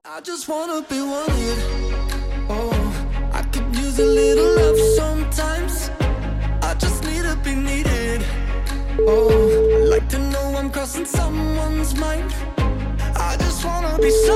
I just wanna be wanted. Oh, I could use a little love sometimes. I just need to be needed. Oh, I like to know I'm crossing someone's mind. I just wanna be